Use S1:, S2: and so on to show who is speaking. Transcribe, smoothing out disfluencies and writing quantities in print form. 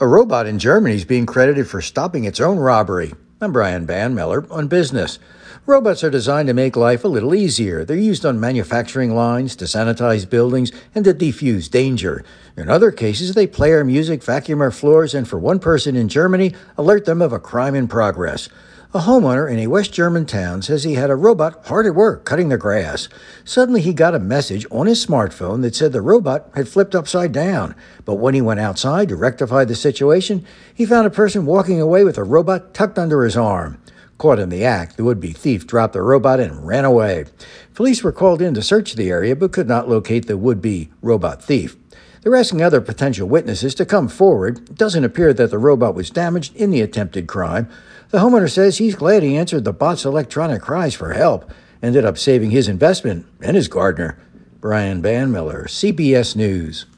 S1: A robot in Germany is being credited for stopping its own robbery. I'm Brian Banmiller on Business. Robots are designed to make life a little easier. They're used on manufacturing lines, to sanitize buildings, and to defuse danger. In other cases, they play our music, vacuum our floors, and for one person in Germany, alert them of a crime in progress. A homeowner in a West German town says he had a robot hard at work cutting the grass. Suddenly he got a message on his smartphone that said the robot had flipped upside down. But when he went outside to rectify the situation, he found a person walking away with a robot tucked under his arm. Caught in the act, the would-be thief dropped the robot and ran away. Police were called in to search the area but could not locate the would-be robot thief. They're asking other potential witnesses to come forward. It doesn't appear that the robot was damaged in the attempted crime. The homeowner says he's glad he answered the bot's electronic cries for help, ended up saving his investment and his gardener. Brian Banmiller, CBS News.